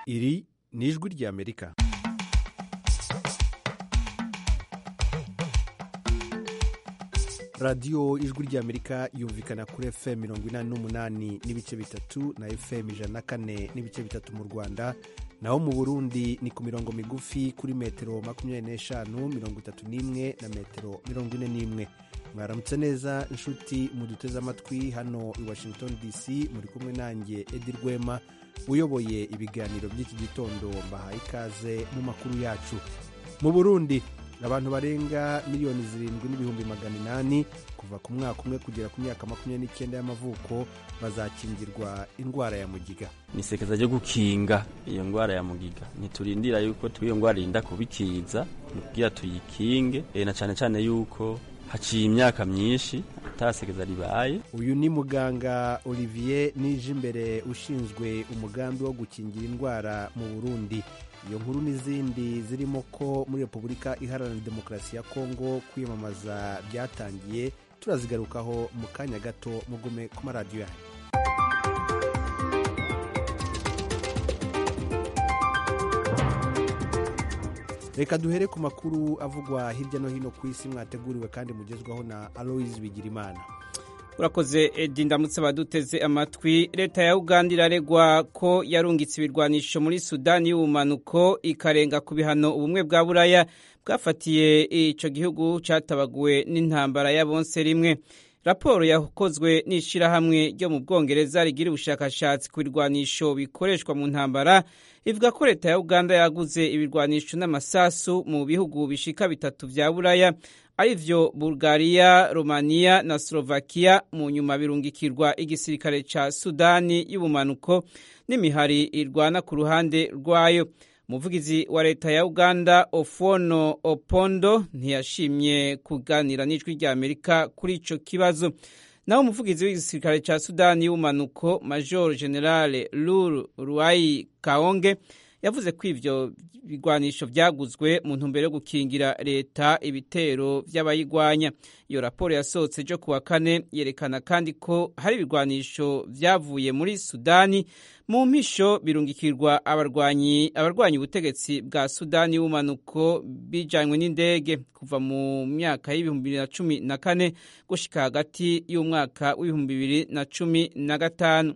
iri ni ijwi ry'Amerika. radiyo ijwi ry'Amerika yumvikana kuri FM 88 n'ibice bitatu na FM 104 n'ibice bitatu mu Rwanda, naho mu Burundi ni ku mirongo migufi kuri metero 25, 31 na metero 41. Mwaramutse neza inshuti muduteze amatwi hano i Washington DC, muri kumwe nanjye Edi Rwema uyoboye ibiganiro by'iki gitondo. Mbahaye ikaze mu makuru yacu. Mu Burundi abantu barenga miliyoni 7,800 kuva ku mwaka umwe kugera ku myaka 29 y'amavuko bazakingirwa indwara ya mugiga. Ni sekeza ryo gukinga iyo ndwara ya mugiga. Niturindira yuko iyo ndwara irinda kubikiza kugira tuyikinge, na cyane cyane yuko haciye imyaka myinshi atasekeza ribaye. Uyu ni muganga Olivier Nijimbere ushinzwe umugambi wo gukingira indwara mu Burundi. Iyo nkuru n'izindi zirimo ko muri Repubulika Iharanira Demokarasi ya Kongo kwiyamamaza byatangiye turazigarukaho mu kanya gato. Mugume ku maradiyo yanyu. Reka duhere ku makuru avugwa hirya no hino ku isi mwateguriwe kandi mugezwaho na Aloise Bigirimana. Urakoze Edi, ndamutse baduteze amatwi. Leta ya Uganda iraregwa ko yarungitse ibirwanisho muri Sudani y'ubumanuko ikarenga ku bihano ubumwe bwa Buraya bwafatiye ico gihugu catabaguwe n'intambara y'abonse rimwe. Raporo yakozwe n'ishirahamwe ryo mu Bwongereza rigira ubushakashatsi ku birwanisho bikoreshwa mu ntambara ivuga ko leta ya Uganda yaguze ibirwanisho n'amasasu mu bihugu bishika bitatu vya Buraya, arivyo Bulgaria, Romania na Slovakia, mu nyuma birungikirwa igisirikare ca Sudani y'ubumanuko n'imihari irwana ku ruhande rwayo. Umuvugizi wa leta ya Uganda Ofono Opondo ntiyashimye kuganira n'ijwi rya Amerika kuri ico kibazo. Naho umuvugizi w'igisirikare ca Sudani y'ubumanuko Major General Lulu Ruai Kaonge yavuze ko ivyo bigwanisho vyaguzwe mu ntumbero yo gukingira leta ibitero vy'abayigwanya. Iyo raporo yasohotse jo kuwa kane yerekana kandi ko hari ibigwanisho vyavuye muri Sudani mu mpisho birungikirwa abarwanyi ubutegetsi bwa Sudani y'ubumanuko bijanywe n'indege kuva mu myaka y'2014 gushika hagati y'umwaka w'2015.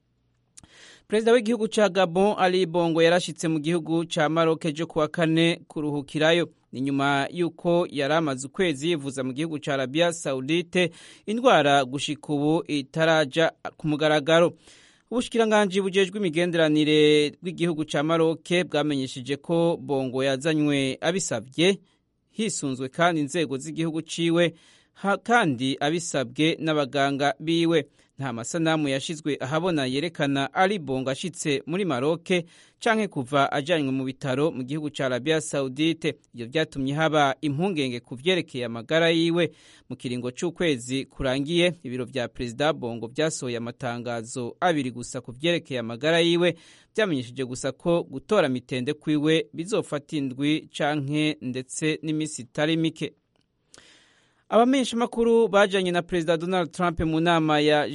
Perezida w'igihugu ca Gabon Ali Bongo yarashitse mu gihugu ca Maroc jo kuwa kane kuruhukirayo. Ni nyuma yuko yaramaze ukwezi yivuza mu gihugu ca Arabia Saudite indwara gushika ubu itaraja ku mugaragaro. Ubushikiranganji bujejwe imigenderanire bw'igihugu ca Maroc bwamenyesheje ko Bongo yazanywe abisabye hisunzwe kandi inzego z'igihugu ciwe kandi abisabwe n'abaganga biwe. Nta masanamu yashizwe ahabona yerekana Ali Bongo ashitse muri Maroc canke kuva ajanywe mu bitaro mu gihugu ca Arabia Saudite. Iyo vyatumye haba impungenge ku vyerekeye amagara yiwe. Mu kiringo c'ukwezi kurangiye ibiro vya Perezida Bongo vyasohoye amatangazo abiri gusa ku vyerekeye amagara yiwe, vyamenyesheje gusa ko gutora mitende kwiwe bizofata indwi canke ndetse n'imisi itari mike. Abamenyesha makuru bajanye na Perezida Donald Trump mu nama ya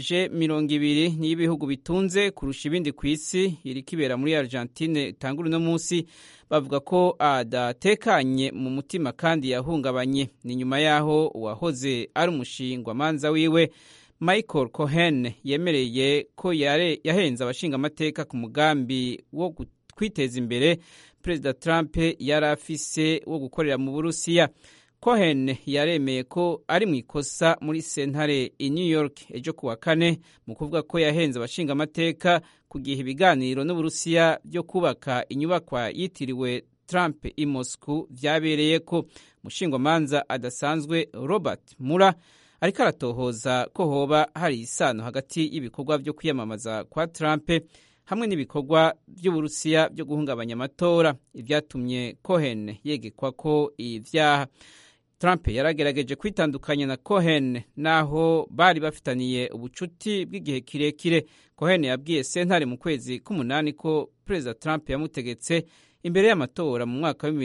G20 n'ibihugu bitunze kurusha ibindi ku isi iri kibera muri Argentine tanguru no munsi, bavuga ko adatekanye mu mutima kandi yahungabanye. Ni nyuma yaho uwahoze ari umushingwa manza wiwe Michael Cohen yemereye ko yahenze abashinga amateka ku mugambi wo kwiteza imbere Perezida Trump yarafise wo gukorera mu Burusiya. Cohen yaremeye ko ari mu ikosa muri sentare i New York ejo kuwa kane mu kuvuga ko yahenze abashinga amateka kugiha ibiganiro n'Uburusiya byo kubaka inyubakwa yitiriwe Trump i Moscow vyabereye ko. Mushingwamanza adasanzwe Robert Mueller ariko aratohoza ko hoba hari isano hagati y'ibikorwa byo kwiyamamaza kwa Trump hamwe n'ibikorwa by'Uburusiya byo guhungabanya amatora, ivyatumye Cohen yegekwa ko ivyaha. Trump yaragerageje kwitandukanya na Cohen naho bari bafitaniye ubucuti bw'igihe kirekire. Cohen yabwiye sentare mu kwezi k'umunani ko Perezida Trump yamutegetse imbere y'amatora mu mwaka wa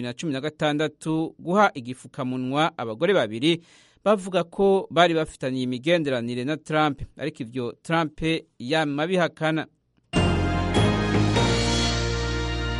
2016 guha igifukamunwa abagore babiri bavuga ko bari bafitaniye imigenderanire na Trump, ariko ivyo Trump yama bihakana.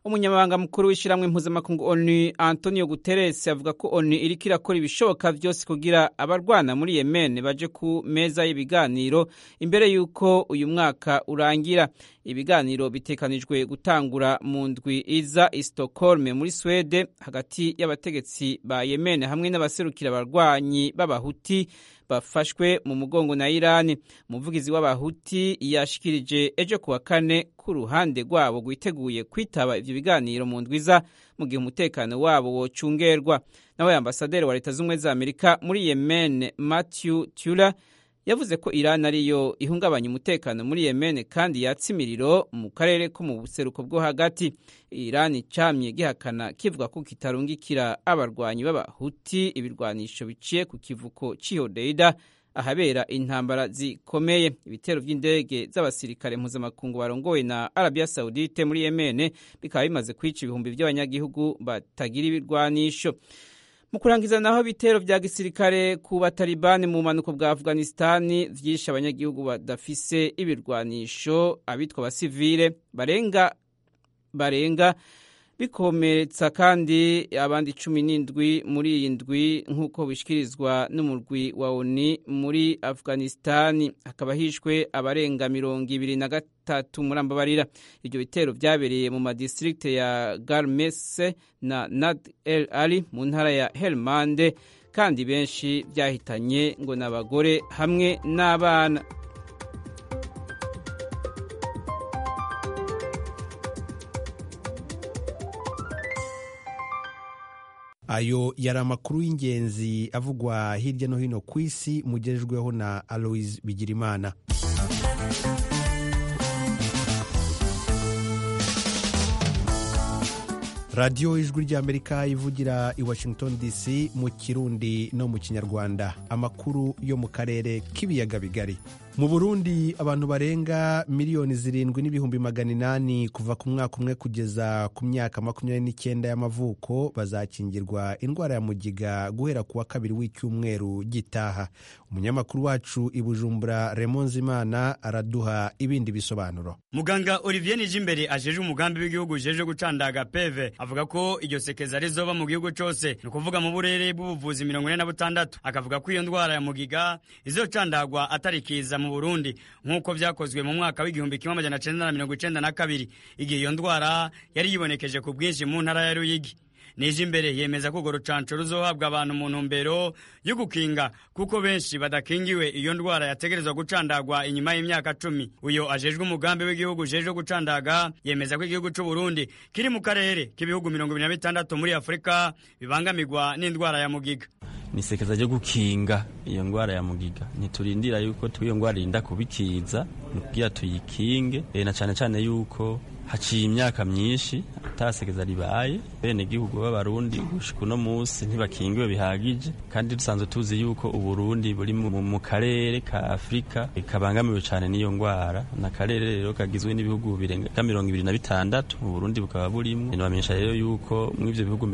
umunyamabanga mukuru w'ishyirahamwe mpuzamakungu ONU Antonio Guterres avuga ko ONU iriko irakora ibishoboka byose kugira abarwana muri Yemen baje ku meza y'ibiganiro imbere y'uko uyu mwaka urangira. Ibiganiro bitekanijwe gutangura mu ndwi iza i Stockholm muri Swede hagati y'abategetsi ba Yemen hamwe n'abaserukira abarwanyi b'abahuti bafashwe mu mugongo na Irani. Umuvugizi w'abahuti yashikirije ejo kuwa kane ku ruhande rwabo gwiteguye kwitaba ivyo biganiro mu ndwiza mu gihe umutekano wabo wocungerwa. Nawe ambasaderi wa Leta z'Ubumwe za Amerika muri Yemen Matthew Tuller yavuze ko Iran ariyo ihungabanya umutekano muri Yemen kandi yatsa imiriro mu karere ko mu buseruko bwo hagati. Iran camye gihakana kivuga ko kitarungikira abarwanyi b'abahuti ibirwanisho biciye ku kivuko c'Hodeida ahabera intambara zikomeye. Ibitero vy'indege z'abasirikare mpuzamakungu barongowe na Arabia Saudite muri Yemen bikaba bimaze kwica ibihumbi by'abanyagihugu batagira ibirwanisho. Mu kurangiza naho ibitero vya gisirikare ku Batalibani mu manuko bwa Afghanistan vyishe abanyagihugu badafise ibirwanisho abitwa basivile barenga bikomeretsa kandi abandi 17 muri iyi ndwi nk'uko bishikirizwa n'umurwi wa ONU muri Afghanistan. Hakaba hishwe abarenga 23 murambabarira. Ibyo bitero vyabereye mu madistrikte ya Garmese na Nad el Ali mu ntara ya Helmand kandi benshi vyahitanye ngo n'abagore hamwe n'abana. Ayo yari amakuru y'ingenzi avugwa hirya no hino ku isi mugejejweho na Aloise Bigirimana. Radio Ijwi ry'Amerika ivugira i Washington DC mu Kirundi no mu Kinyarwanda. Amakuru yo mu karere k'ibiyaga bigari. Mu Burundi abantu barenga 7,800,000 kuva ku mwaka umwe kugeza ku myaka 29 y'amavuko bazakingirwa indwara ya mugiga guhera kuwa kabiri w'icyumweru gitaha. Umunyamakuru wacu i Bujumbura Raymond Zimana araduha ibindi bisobanuro. Muganga Olivier Nijimbere ajeje umugambi w'igihugu jeje gucandaga PV avuga ko iryo sekeza rizoba mu gihugu cyose no kuvuga mu burere bw'ubuvuzi 46. Akavuga ko iyo ndwara ya mugiga izocandagwa atarikiza mu Burundi nkuko vyakozwe mu mwaka w'igihumbi 1992 igihe iyo ndwara yari yibonekeje ku bwinshi mu ntara ya Ruyigi. Nijimbere yemeza ko urucanco ruzohabwa abantu mu ntumbero yo gukinga kuko benshi badakingiwe iyo ndwara yategerezwa gucandagwa inyuma y'imyaka 10. Uyo ajejwe umugambi w'igihugu jeje gucandaga yemeza ko igihugu cy'u Burundi kiri mu karere k'ibihugu 26 muri Afrika bibangamirwa n'indwara ya mugiga. Nisekeza ryo gukinga iyo ndwara ya mugiga niturindira yuko iyo ndwara irinda kubikiza nukugira tuyikinge na cyane yuko haciye imyaka myinshi atasekeza ribaye bene gihugu b'abarundi gushika no munsi ntibakingiwe bihagije kandi dusanzwe tuzi yuko uburundi buri mu karere ka Afrika kabangamiwe cyane n'iyo ndwara na karere rero kagizwe n'ibihugu birenga 26 uburundi bukaba burimo nabamenyesha rero yuko mu ivyo bihugu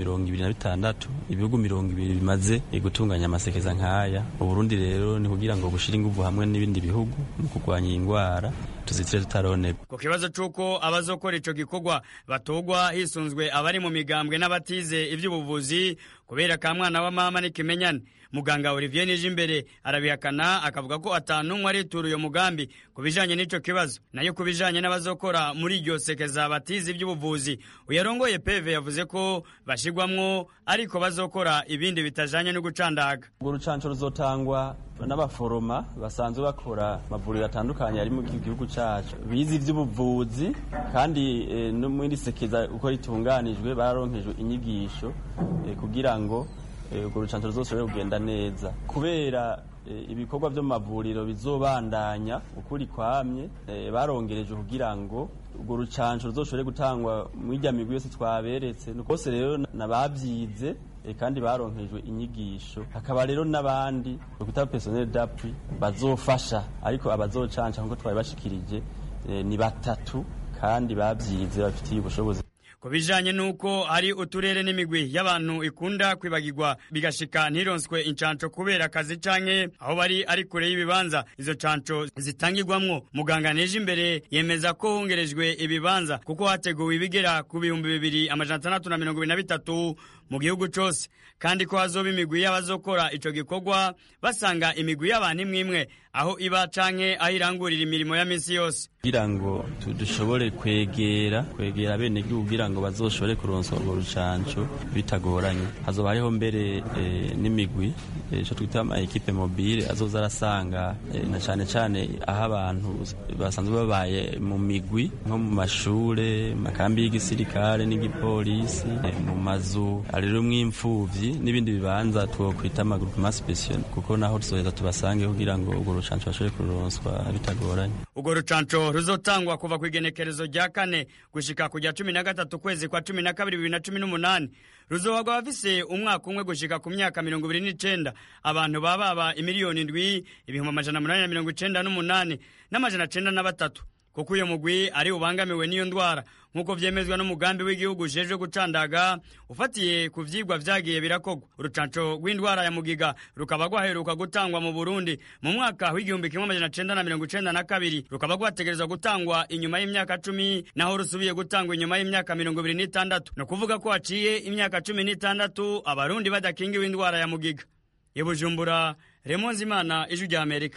26 ibihugu 20 bimaze gutunganya amasekeza nkaya. Uburundi rero ni kugira ngo bushire inguvu hamwe n'ibindi bihugu mu kurwanya iyi ndwara tuzitire tutaroneka. Ku kibazo c'uko abazokora ico gikorwa batogwa hisunzwe abari mu migambwe n'abatize ivy'ubuvuzi kubera ka mwana wa mama n'ikimenyane, muganga Olivier Nijimbere arabihakana akavuga ko atanumwe aritura uyo mugambi kubijanye n'ico kibazo. Nayo kubijanye n'abazokora muri iryo sekeza batize ivy'ubuvuzi uyarongoye PV yavuze ko bashigwamwo ariko bazokora ibindi bitajanye no gucandaga. Urwo rucanco ruzotangwa n'abaforoma basanzwe bakora mavuriro atandukanye ari mu gihugu cyacu bizi ivy'ubuvuzi kandi no muri sekeza uko ritunganijwe bararonkejwe inyigisho kugira ngo urwo rucanco ruzosubire kugenda neza kubera ibikorwa byo mavuriro bizobandanya ukuri kwamye barongereje kugira ngo urwo rucanco ruzoshobore gutangwa mu irya migwi yose twaberetse bose rero nabavyize kandi baronkejwe inyigisho. Hakaba rero n'abandi bakita personnel d'appui bazofasha ariko abazocanca nko twari bashikirije ni 3 kandi bavyize bafitiye ubushobozi. ku bijanye n'uko hari uturere n'imigwi y'abantu ikunda kwibagirwa bigashika ntironswe incanco kubera akazi canke aho bari ari kure y'ibibanza izo canco zitangirwamwo. Muganga Nijimbere yemeza ko hongerejwe ibibanza kuko hateguwe ibigera ku 2623 mu gihugu cose, kandi ko hazoba imigwi y'abazokora ico gikorwa basanga imigwi y'abantu imwe aho iba canke aho irangurira imirimo ya misi yose, kugira ngo dushobore kwegera bene gihugu kugira ngo bazoshobore kuronswa urwo rucanco bitagoranye. Hazoba hariho mbere n'imigwi ico twita ama equipe mobile azoza arasanga na cane aho abantu basanzwe babaye mu migwi nko mu mashure, makambi y'igisirikare n'igipolisi, mu mazu rero mw'imfuvyi n'ibindi bibanza twokwita amagroupement spécial, kuko naho tuzoheza tubasange kugira ngo urwo rucanco bashobore kuronswa bitagoranye. Urwo rucanco ruzotangwa kuva ku igenekerezo rya 4 gushika ku rya 13 kwezi kwa 12 2018. Ruzohagwa abafise umwaka umwe gushika ku myaka 29. Abantu baba imiliyoni 7,898 n'amajana 93, kuko uyo mugwi ari ubangamiwe n'iyo ndwara nkuko vyemezwa n'umugambi w'igihugu ujejwe gucandaga ufatiye ku vyigwa vyagiye birakogwa. Urucanco rw'indwara ya mugiga rukaba rwaheruka gutangwa mu Burundi mu mwaka w'1992, rukaba rwategerezwa gutangwa inyuma y'imyaka 10 naho rusubiye gutangwa inyuma y'imyaka 26. no kuvuga ko haciye imyaka 16 abarundi badakingiwe indwara ya mugiga. Ibujumbura, Raymond Zimana, Ijwi rya Amerika.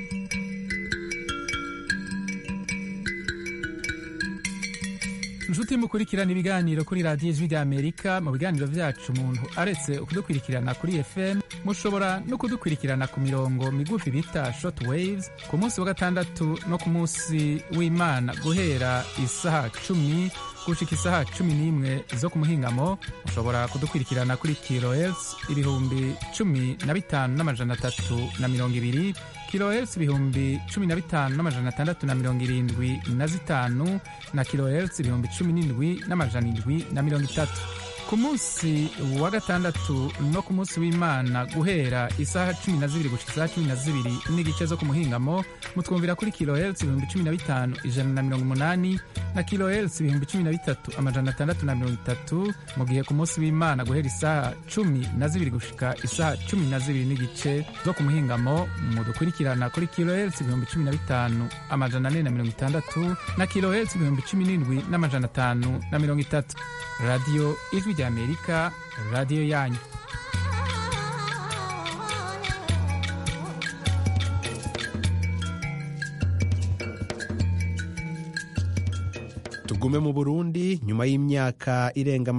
Nshuti mukurikirana ibiganiro kuri radiyo Ijwi rya Amerika. Mu biganiro vyacu umuntu aretse kudukurikirana kuri FM, mushobora no kudukurikirana ku mirongo migufi bita short waves ku munsi wa gatandatu no ku munsi w'Imana guhera isaha 10 gushika isaha 11 zo ku muhingamo. Mushobora kudukurikirana kuri kilohertz 15,320 kilohertz 15,675 na kilohertz 17,730. Ku munsi wa gatandatu no ku munsi w'Imana guhera isaha 12 gushika isaha 12 n'igice zo ku muhingamo, mutwumvira kuri kilohertz 15,180 na kilohertz 13,630. mu gihe ku munsi w'Imana guhera isaha 12 gushika isaha 12 n'igice zo ku muhingamo, mudukurikirana kuri kilohertz 15,460 na kilohertz 17,530. Radio Ijwi rya Amerika, radio yanyu. Tugume mu Burundi. Nyuma y'imyaka irenga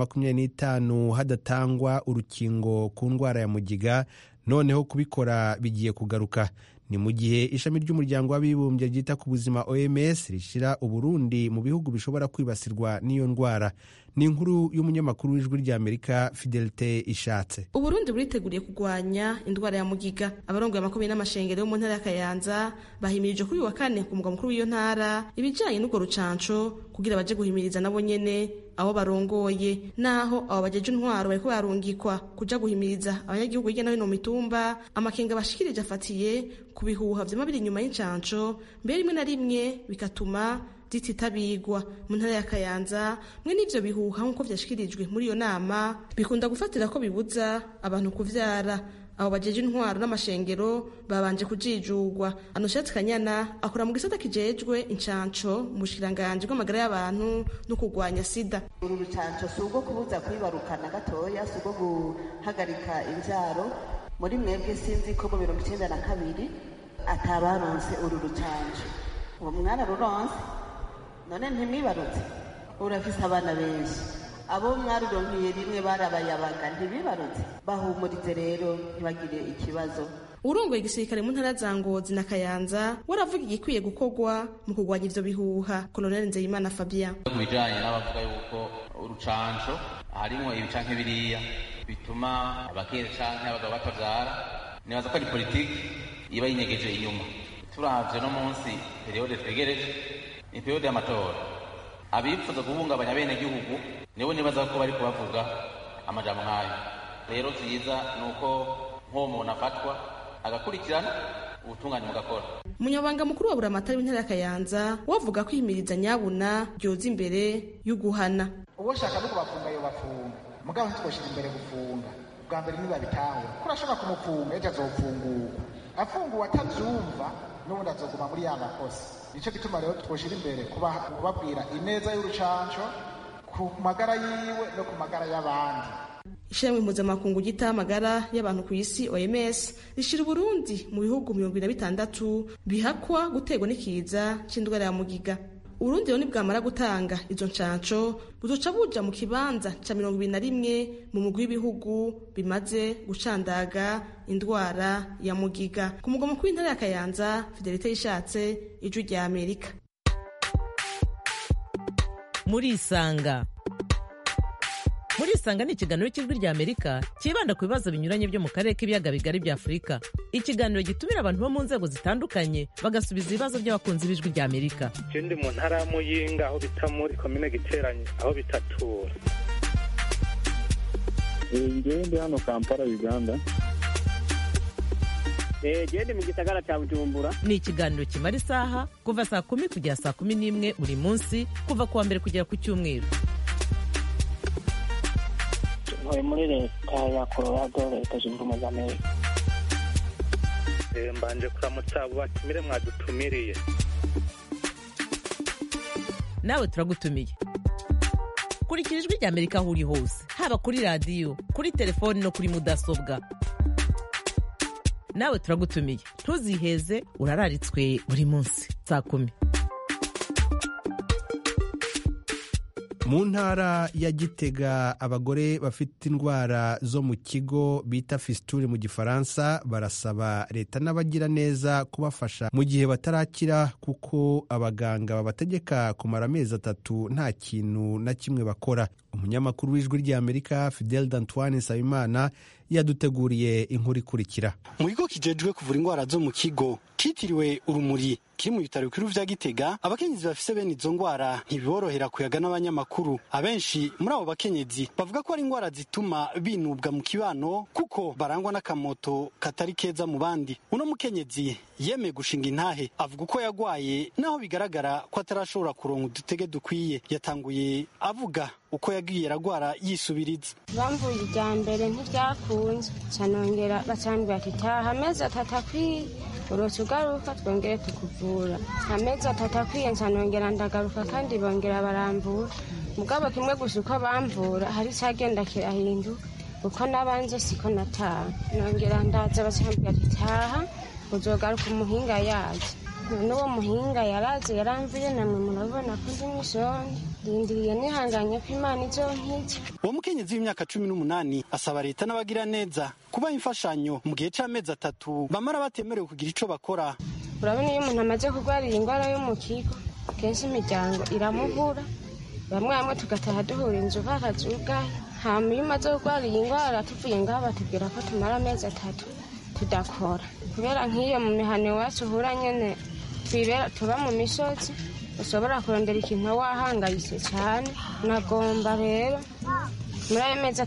25 hadatangwa urukingo ku ndwara ya mugiga, noneho kubikora bigiye kugaruka. Ni mu gihe ishami ry'umuryango w'abibumbye ryita ku buzima OMS rishira Uburundi mu bihugu bishobora kwibasirwa n'iyo ndwara. Ni inkuru y'umunyamakuru w'Ijwi rya Amerika Fidelite Ishatse. Uburundi buriteguriye kugwanya indwara ya mugiga. Abarongoye amakomine n'amashengero mu ntara ya Kayanza bahimirije kuri wa 4 ku mugwa mukuru w'iyo ntara ibijanye n'ugo rucanco kugira baje guhimiriza nabo nyene abo barongoye. Naho abo bajeje intwaro bariko barungikwa kuja guhimiriza abanyagihugu hirya no hino mu mitumba, amakenga bashikirije afatiye ku bihuha vyama biri inyuma y'incanco, mbere rimwe na rimwe bikatuma zititabigwa. Mu ntara ya Kayanza mwe n'ivyo bihuha nkuko vyashikirijwe muri iyo nama bikunda gufatira ko bibuza abantu kuvyara. Abo bajeje intwaro n'amashengero babanje kujijugwa. Anoshatse Kanyana akora mu gisata kijejwe incanco mu bushikiranganje bw'amagara y'abantu no kugwanya sida. Uru rucanco sugo kubuza kwibarukana gatoya, sugo guhagarika imvyaro. Muri mwebwe sinzi ko mu 1992 atabaronse uru rucanco. Uwo mwana ruronse none ntimwibarutse, urafise abana benshi, abo mwaruronkiye rimwe barabayabaga ntibibarutse. Bahumurize rero ntibagire ikibazo. Urongoye igisirikare mu ntara za Ngozi na Kayanza waravuga igikwiye gukorwa mu kugwanya ivyo bihuha. Colonel Nzeyimana Fabien kubijanye n'abavuga yuko urucanco harimo ibicanke biriya bituma abakere canke abagabo batavyara, nibaza ko ari politiki iba yinyegeje inyuma. Turavye no munsi periode twegereje ni periode y'amatora, abifuza guhungabanya bene gihugu nibo nibaza ko bari kubavuga amajambo nk'ayo. Rero vyiza nuko nk'uwo muntu afatwa agakurikirana ubutungane mugakora. Umunyabanga mukuru wa Buramatari w'intara ya Kayanza wavuga ko ihimiriza nyabuna ryoza imbere y'uguhana. uwo shaka no kubafunga yo bafunga mugabo ntitwoshira imbere gufunga bwa mbere ntibabitahura ko urashobora kumufunga ejo azofungurwa afunguwe atavyumva n'ubundi azoguma muri ya makosa nico gituma rero twoshira imbere kubabwira ineza y'urucanco ku magara yiwe no ku magara y'abandi. Ishirahamwe mpuzamakungu ryitaho amagara y'abantu ku isi OMS rishira Burundi mu bihugu 26 bihakwa gutegwa n'ikiza c'indwara ya mugiga. Urundi rero nibwamara gutanga izo ncanco buzoca buja mu kibanza ca 21 mu mugwi w'ibihugu bimaze gucandaga indwara ya mugiga. Ku mugwa mukuru w'intara ya Kayanza, Fidelite Yishatse, Ijwi rya Amerika. Muri Isanga ni ikiganiro cy'Ijwi rya Amerika kibanda ku bibazo binyuranye byo mu karere k'ibiyaga bigari bya Afurika. Ikiganiro gitumira abantu bo mu nzego zitandukanye bagasubiza ibibazo by'abakunzi b'Ijwi rya Amerika. Je ndi mu ntara ya Muyinga aho bita muri komine Giteranyi aho bitatura. Ngewe ndi hano Kampala Uganda. Gende mu gisagara cya Bujumbura. Ni ikiganiro kimara isaha kuva saa 10 kugera saa 11 buri munsi kuva kuwa mbere kugera ku cyumweru. Muri leta ya Colorado leta zunze ubumwe za Amerika. Mbanje kuramutsa abo batumire mwadutumiriye. Nawe turagutumiye. Kurikira Ijwi rya Amerika aho uri hose, haba kuri radio, kuri telefone no kuri mudasobwa. Nawe turagutumiye. Ntuziheze, urararitswe buri munsi saa 10. Mu ntara ya Gitega abagore bafite indwara zo mu kigo bita fistule mu gifaransa barasaba leta n'abagira neza kubafasha mu gihe batarakira kuko abaganga babategeka kumara amezi 3 nta kintu na kimwe bakora. Umunyamakuru w'Ijwi rya Amerika Fidel d'Antoine Nsabimana yaduteguriye inkuru ikurikira. Mu kigo kijejwe kuvura indwara zo mu kigo kitiriwe Urumuri kiri mu bitaro bikuru vya Gitega, abakenyezi bafise bene izo ndwara ntibiborohera kuyaga n'abanyamakuru. Abenshi muri abo bakenyezi bavuga ko ari indwara zituma binubwa mu kibano kuko barangwa n'akamoto katari keza mu bandi. Uno mukenyezi yemeye gushinga intahe avuga uko yagwaye naho bigaragara ko atarashobora kuronka udutege dukwiye. Yatanguye avuga uko yagiye aragwara yisubiriza. Bamvuye ijya mbere ntivyakunze canongera bacambwira ati taha amezi 3 akwiye urose ugaruka twongere tukuvura. Amezi 3 akwiye ncanongera ndagaruka kandi bongera barambura. Mugabo kimwe gusa uko bamvura hari cyagenda kirahinduka uko nabanje siko nataha. Nongera ndaza bacambwira ati taha uzogaruka umuhinga yaje. N'uwo muhinga yaraje yaramvuye namwe murabona ko ndi mwishoni ndindiriye nihanganye ko Imana izonkiza. Uwo mukenyezi w'imyaka 18 asaba leta n'abagira neza kuba imfashanyo mu gihe c'amezi 3 bamara batemerewe kugira ico bakora. Urabona iyo umuntu amaze kurwarira indwara yo mu kigo kenshi imiryango iramubura, bamwe tugataha duhura inzu bakazugaye. Hama iyo umaze kurwarira indwara tuvuye ngaho batubwira ko tumara amezi 3 tudakora kubera nk'iyo mu mihane wacu uhura nyene twibera tuba mu misozi ushobora kurondera ikintu wahangayitse cyane. Nagomba rero muri ayo mezi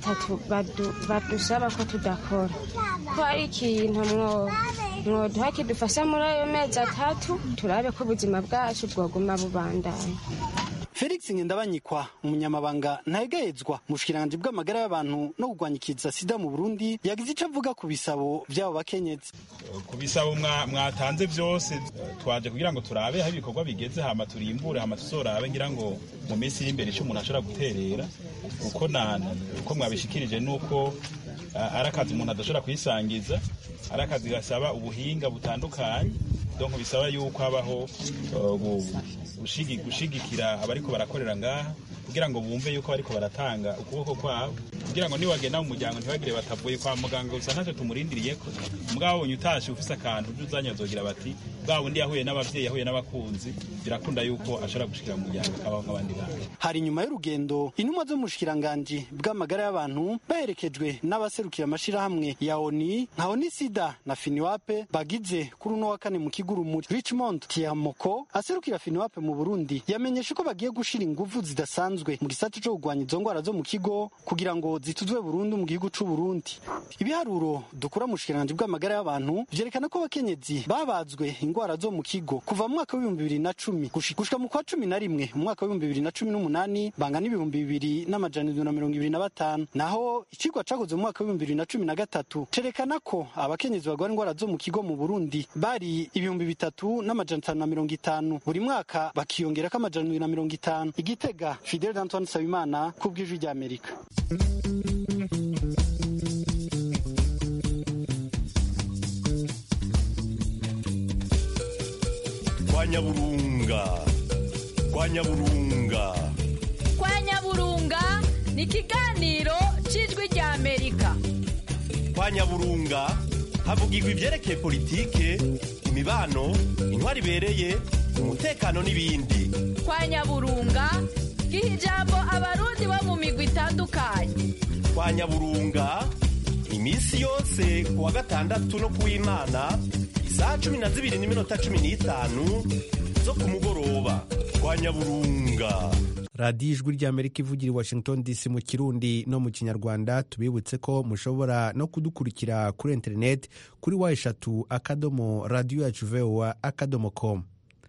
3 badusaba ko tudakora ko hari ikintu mwoduha kidufasha muri ayo mezi 3 turabe ko ubuzima bwacu bwoguma bubandanya. Felix Ngendabanyikwa umunyamabanga ntayegayezwa mu bushikiranganje bw'amagara y'abantu no kugwanyikiza sida mu Burundi yagize ico avuga ku bisabo by'abo bakenyezi. Ku bisabo mwatanze byose twaje kugira ngo turabe aho ibikorwa bigeze hama turimbure hama tuzorabe ngira ngo mu minsi y'imbere ico umuntu ashobora guterera uko mwabishikirije nuko arakazi umuntu adashobora kwisangiza arakazi gasaba ubuhinga butandukanye donc bisaba yuko habaho gushigikira abariko barakorera ngaha kugira ngo bumve yuko bariko baratanga ukuboko kwabo kugira ngo niwagenda mu muryango ntibagire batavuye kwa muganga gusa ntacyo tumurindiriyeko mugabo bonye utashe ufise akantu uzanyazogira bati bwabo ndi yahuye n'abavyeyi yahuye n'abakunzi birakunda yuko ashobora gushikira mu muryango akabaho nk'abandi bantu. Hari nyuma y'urugendo intumwa zo mu bushikiranganje bw'amagara y'abantu baherekejwe n'abaserukira amashirahamwe ya ONU nka ONU Sida na Finiwape bagize kuri uno wa kane mu Urumuri. Richmond Tiamoko aserukira Finiwape mu Burundi yamenyesha ko bagiye gushira ingufu zidasanzwe mu gisata cyo kugwanya izo ndwara zo mu kigo kugira ngo zituzwe burundu mu gihugu c'u Burundi. Ibiharuro dukura mu bushikiranganji bw'amagara y'abantu vyerekana ko abakenyezi babazwe ingwara zo mu kigo kuva mu mwaka w'ibihumbi 2010 gushika mu kwa 11 mu mwaka w'ibihumbi 2018 bangana ibihumbi 2,225. Naho icigwa cakoze mu mwaka w'ibihumbi 2013 cerekana ko abakenyezi bagwara ingwara zo mu kigo mu Burundi bari ibihumbi 3,550 buri mwaka bakiyongera ko 250. Igitega, Fidel Antoine Sabimana ku bw'ijwi rya Amerika. Kwa Nyaburunga ni ikiganiro c'ijwi rya Amerika. Kwa Nyaburunga havugirwa ivyerekeye politike, imibano, intwari ibereye, umutekano n'ibindi. Kwa Nyaburunga giha ijambo abarundi bo mu migwi itandukanye. Kwa Nyaburunga imisi yose kuwa gatandatu no kuw'Imana isaha 12:15 zo ku mugoroba. Kwa Nyaburunga. radiyo ijwi ry'Amerika ivugira i Washington DC mu Kirundi no mu Kinyarwanda. Tubibutse ko mushobora no kudukurikira kuri internet kuri wa3.radio.voa.com.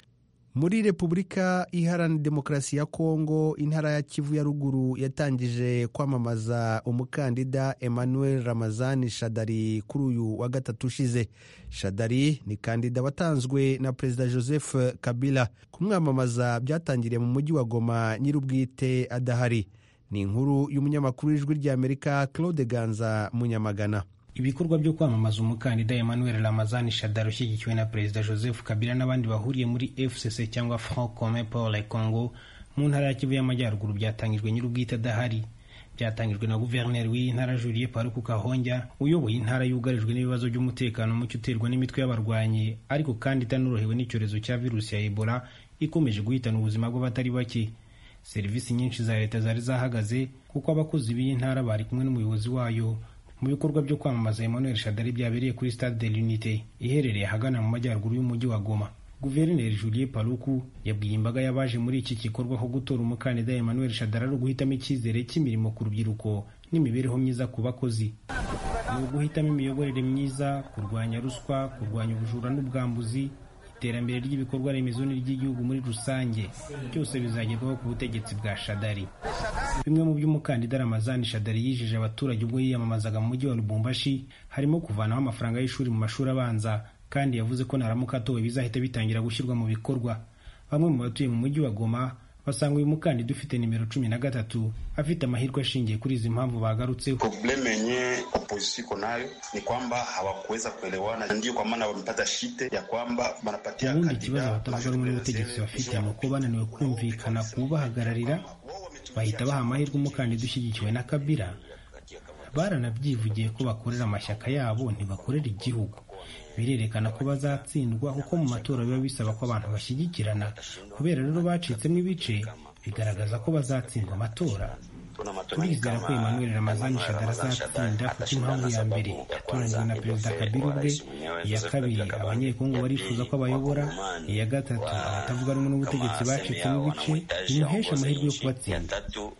Muri Repubulika Iharanira Demokarasi ya Kongo, intara ya Kivu ya ruguru yatangije kwamamaza umukandida Emmanuel Ramazani Shadari kuri uyu wa gatatu ushize. Shadari ni kandida watanzwe na Perezida Joseph Kabila. Kumwamamaza byatangiriye mu mujyi wa Goma nyirubwite adahari. Ni inkuru y'umunyamakuru w'ijwi ry'Amerika Claude Ganza Munyamagana. Ibikorwa byo kwamamaza umukandida Emmanuel Ramazani Shadari ushyigikiwe na Perezida Joseph Kabila n'abandi bahuriye muri FCC cyangwa Front Commun pour le Congo mu ntara ya Kivu y'Amajyaruguru byatangijwe nyirubwite adahari. Byatangijwe na guverineri w'intara Julien Paluku Kahonja uyoboye intara yugarijwe n'ibibazo by'umutekano mucyo uterwa n'imitwe y'abarwanyi ariko kandi itanorohewe n'icyorezo cya virusi ya Ebola ikomeje guhitana ubuzima bw'abatari bake. Serivisi nyinshi za leta zari zahagaze kuko abakozi b'iyi ntara bari kumwe n'umuyobozi wayo. Mu bikorwa byo kwamamaza Emmanuel Shadari byabereye kuri Stade de l'Unité iherereye hagana mu majyaruguru y'umujyi wa Goma. Guverineri Julien Paluku yabwiye imbaga yabaje muri iki gikorwa ko gutora umukandida Emmanuel Shadari ari guhitamo icyizere cy'imirimo ku rubyiruko n'imibereho myiza ku bakozi. Ni guhitamo imiyoborere myiza, kurwanya ruswa, kurwanya ubujura n'ubwambuzi, iterambere ry'ibikorwa remezo n'iry'igihugu muri rusange. Byose bizagerwaho ku butegetsi bwa Shadari. Bimwe mu by'umukandida Ramazani Shadari yijeje abaturage ubwo yiyamamazaga mu mujyi wa Lubumbashi harimo kuvanaho amafaranga y'ishuri mu mashuri abanza, kandi yavuze ko naramuka atowe bizahita bitangira gushyirwa mu bikorwa. Bamwe mu batuye mu mujyi wa Goma basanga uyu mukandida ufite nimero 13 afite amahirwe ashingiye kuri izi mpamvu bagarutseho. Probleme yenye opposition iko nayo ni kwamba hawakuweza kuelewana, ndio kwa maana wamepata shite ya kwamba banapatia kandida. Ikibazo batavuga rumwe n'ubutegetsi bafite ni uko bananiwe kumvikana kubahagararira, bahita baha amahirwe umukandida ushyigikiwe na Kabila. Baranabyivugiye ko bakorera amashyaka yabo ntibakorera igihugu. Birerekana ko bazatsindwa kuko mu matora biba bisaba ko abantu bashyigikirana. Kubera rero bacitsemo ibice bigaragaza ko bazatsindwa amatora. Turizera ko Emmanuel Ramazani Shadari azatsinda kuko impamvu ya mbere yatoranyijwe na Perezida Kabila ubwe, iya kabiri abanyekongo barifuza ko abayobora, iya gatatu abatavuga rumwe n'ubutegetsi bacitsemo ibice bimuhesha amahirwe yo kubatsinda.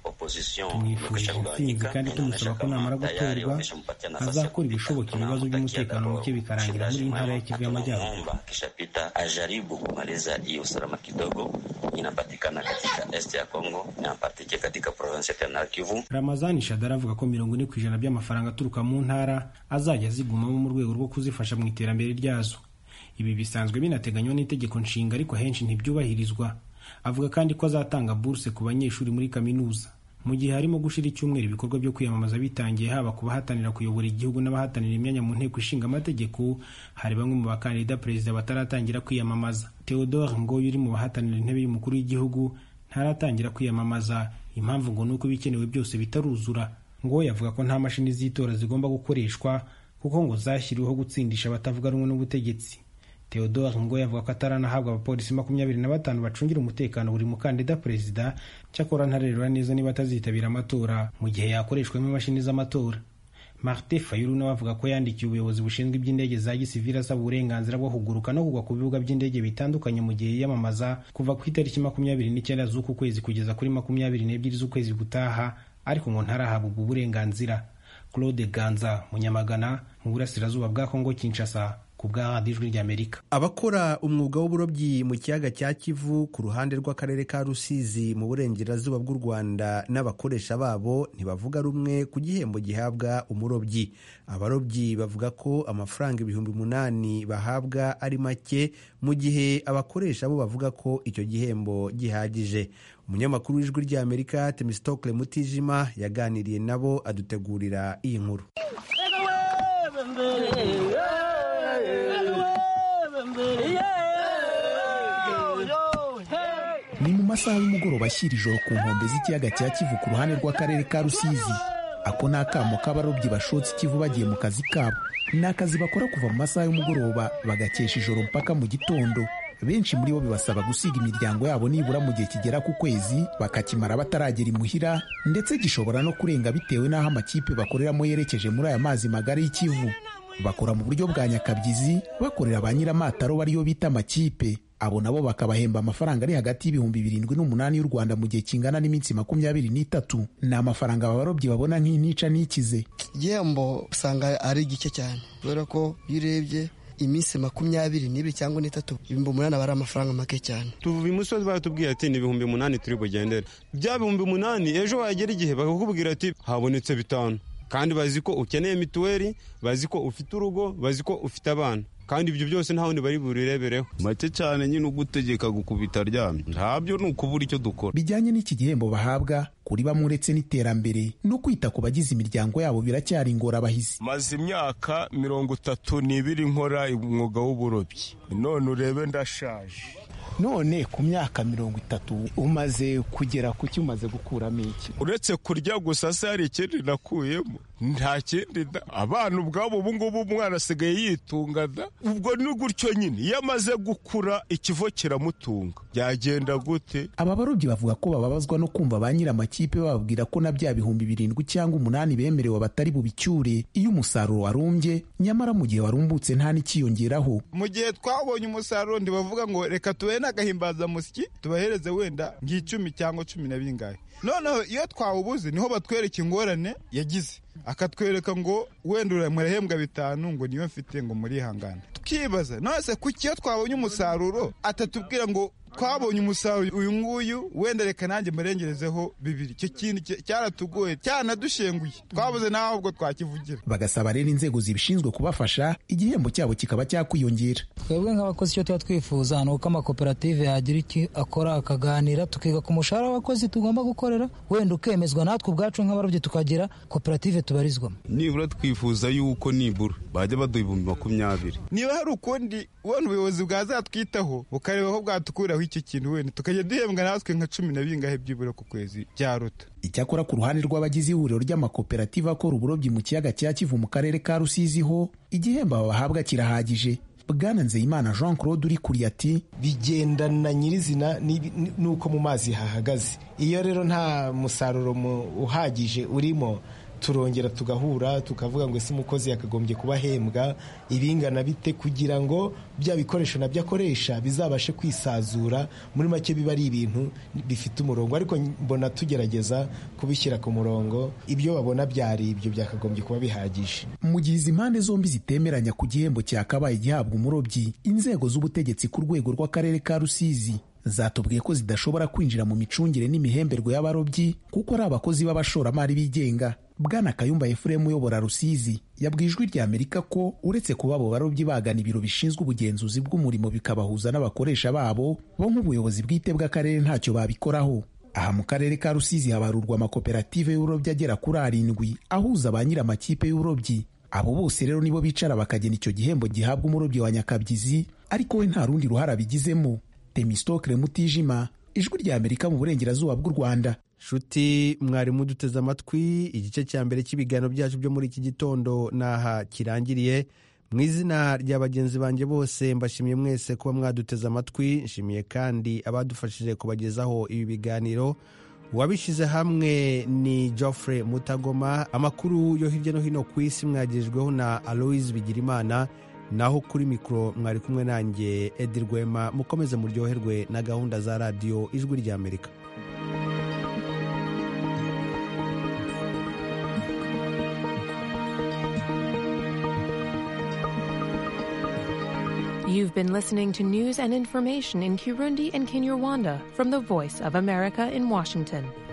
Tumwifurije intsinzi kandi tumusaba ko namara gutorwa azakora ibishoboka ibibazo by'umutekano muke bikarangira muri intara ya Kivu y'Amajyaruguru. Ajaribu kumaliza hiyo usalama kidogo inapatikana katika este ya Kongo na partike katika province ya Kivu. Ramazani Shadari avuga ko 40% by'amafaranga aturuka mu ntara azajya zigumamo mu rwego rwo kuzifasha mu iterambere ryazo. Ibi bisanzwe binateganywa n'itegeko nshinga ariko henshi ntibyubahirizwa. Avuga kandi ko azatanga bourse ku banyeshuri muri kaminuza. Mu gihe harimo gushira icyumweru ibikorwa byo kwiyamamaza bitangiye, haba ku bahatanira kuyobora igihugu n'abahatanira imyanya mu nteko ishinga amategeko, hari bamwe mu bakandida perezida bataratangira kwiyamamaza. Theodore Ngoyi uri mu bahatanira intebe y'umukuru w'igihugu ntaratangira kwiyamamaza. Impamvu ngo nuko bikenewe byose bitaruzura. Ngoyi avuga ko nta mashini z'itora zigomba gukoreshwa kuko ngo zashyiriweho gutsindisha abatavuga rumwe n'ubutegetsi. Theodore Ngoyi avuga ko ataranahabwa abapolisi 25 bacungira umutekano buri mukandida perezida, cyakora ntarerura neza niba atazitabira amatora mu gihe yakoreshwamo imashini z'amatora. Martin Fayulu nawe avuga ko yandikiye ubuyobozi bushinzwe iby'indege za gisivili asaba uburenganzira bwo kuguruka no kugwa ku bibuga by'indege bitandukanye mu gihe yiyamamaza kuva ku itariki 29 z'uku kwezi kugeza kuri 22 z'ukwezi gutaha ariko ngo ntarahabwa ubwo burenganzira. Claude Ganza, Munyamagana, mu burasirazuba bwa Kongo Kinshasa, ku bwa Ijwi ry'Amerika. Abakora umwuga w'uburobyi mu kiyaga cya Kivu ku ruhande rw'akarere ka Rusizi mu burengerazuba bw'u Rwanda n'abakoresha babo ntibavuga rumwe ku gihembo gihabwa umurobyi. Abarobyi bavuga ko amafaranga 8,000 bahabwa ari make, mu gihe abakoresha bo bavuga ko icyo gihembo gihagije. Umunyamakuru w'Ijwi ry'Amerika Temistokle Mutijima yaganiriye nabo adutegurira iyi nkuru. Ni mu masaha y'umugoroba ashyira ijoro ku nkombe z'ikiyaga cya Kivu ku ruhande rw'akarere ka Rusizi. Ako ni akamo k'abarobyi bashotse Kivu bagiye mu kazi kabo. Ni akazi bakora kuva mu masaha y'umugoroba bagakesha ijoro mpaka mu gitondo. Benshi muri bo bibasaba gusiga imiryango yabo nibura mu gihe kigera ku kwezi, bakakimara bataragera imuhira, ndetse gishobora no kurenga bitewe n'aho amakipe bakoreramo yerekeje muri aya mazi magari y'Ikivu. Bakora mu buryo bwa nyakabyizi, bakorera ba nyiramataro bariyo bita amakipe. Abo nabo bakabahemba amafaranga ari hagati y'ibihumbi 7,800 y'u Rwanda mu gihe kingana n'iminsi 23. Ni amafaranga abarobyi babona nk'intica n'ikize. Igihembo usanga ari gike cyane, kubera ko iyo urebye iminsi 22 cyangwa 3, 8,000 aba ari amafaranga make cyane. Tuvuye imusozi baratubwiye ati ni 8,000 turi bugendera. Bya 8,000 ejo wagera igihe bakakubwira ati habonetse 5, kandi bazi ko ukeneye mituweli, bazi ko ufite urugo, bazi ko ufite abana, kandi ibyo byose nta wundi bari burirebereho. Make cyane nyine ugutegeka gukubita aryamye, ntabyo ni ukubura icyo dukora. Bijyanye n'iki gihembo bahabwa, kuri bamwe uretse n'iterambere no kwita ku bagize imiryango yabo biracyari ingorabahizi. Maze imyaka 32 nkora umwuga w'uburobyi, none urebe ndashaje. None ku myaka 30 umaze kugera ku cyumaze gukuramo iki? Uretse kurya gusa se hari ikindi nakuyemo? Nta kindi. Abana ubwabo ubu ngubu umwana asigaye yitunga da. Ubwo ni gutyo nyine, iyo amaze gukura ikivo kiramutunga. Byagenda gute? Aba barobyi bavuga ko bababazwa no kumva ba nyir'amakipe bababwira ko na bya 7,000 cyangwa 8 bemerewe batari bubicyure iyo umusaruro warumbye, nyamara mu gihe warumbutse nta n'ikiyongeraho. Mu gihe twabonye umusaruro ndibavuga ngo reka tube n'agahimbaza musiki tubahereze wenda ng'icumi cyangwa 10 na bingahe. Noneho iyo twawubuze niho batwereka ingorane yagize, akatwereka ngo wenda uramurahembwa 5 ngo niyo mfite ngo muri hangana. Tukibaza nose kuki iyo twabonye umusaruro atatubwira ngo twabonye umusaruro uyu nguyu wenda reka nanjye murengerezeho 2. Icyo kintu cyaratugoye cyanadushenguye, twabuze naho ubwo twakivugira. Bagasaba rero inzego zibishinzwe kubafasha, igihembo cyabo kikaba cyakwiyongera. Twebwe nk'abakozi icyo tuba twifuza ni uko amakoperative yagira iki akora, akaganira, tukiga ku mushahara w'abakozi tugomba gukorera, wenda ukemezwa natwe ubwacu nk'abarobyi tukagira koperative tubarizwamo. Nibura twifuza yuko nibura bajya baduha 20,000. Niba hari ukundi ubona ubuyobozi bwazatwitaho bukareba ko bwatukuraho icyo kintu, wenda tukajya duhembwa natwe nka 10 na bingahe byibura ku kwezi byaruta. Icyakora ku ruhande rw'abagize ihuriro ry'amakoperative akora uburobyi mu kiyaga cya Kivu mu karere ka Rusizi ho, igihembo bahabwa kirahagije. Bwana Nzeyimana Jean Claude uri kuri ati bigendana nyirizina nuko mu mazi hahagaze. Iyo rero nta musaruro uhagije urimo, turongera tugahura tukavuga ngo ese umukozi yakagombye kuba ahembwa ibingana bite kugira ngo bya bikoresho nabyo akoresha bizabashe kwisazura. Muri make biba ari ibintu bifite umurongo, ariko mbona tugerageza kubishyira ku murongo. Ibyo babona byari ibyo byakagombye kuba bihagije. Mu gihe izi impande zombi zitemeranya ku gihembo cyakabaye gihabwa umurobyi, inzego z'ubutegetsi ku rwego rw'akarere ka Rusizi zatubwiye ko zidashobora kwinjira mu micungire n'imihemberwe y'abarobyi kuko ari abakozi b'abashoramari bigenga. Bwana Kayumba Ephraim uyobora Rusizi yabwiye Ijwi ry'Amerika ko uretse kuba abo barobyi bagana ibiro bishinzwe ubugenzuzi bw'umurimo bikabahuza n'abakoresha babo, bo nk'ubuyobozi bwite bw'akarere ntacyo babikoraho. Aha mu karere ka Rusizi habarurwa amakoperative y'uburobyi agera kuri 7 ahuza ba nyir'amakipe y'uburobyi. Abo bose rero nibo bicara bakagena icyo gihembo gihabwa umurobyi wa nyakabyizi, ariko we nta rundi ruhara bigizemo. Temistokle Mutijima, Ijwi ry'Amerika mu burengerazuba bw'u Rwanda. Shuti mwarimu duteze amatwi, igice cya mbere cy'ibiganiro byacu byo muri iki gitondo naha kirangiriye. Mu izina rya bagenzi banjye bose mbashimiye mwese kuba mwaduteze amatwi. Nshimiye kandi abadufashije kubagezaho ibi biganiro. Uwabishyize hamwe ni Geoffrey Mutagoma. Amakuru yo hirya no hino ku isi mwagejweho na Aloise Bigirimana, naho kuri mikoro mwari kumwe nanjye Edi Rwema. Mukomeze muryoherwe na gahunda za radiyo Ijwi ry'Amerika. You've been listening to news and information in Kirundi and Kinyarwanda from the Voice of America in Washington.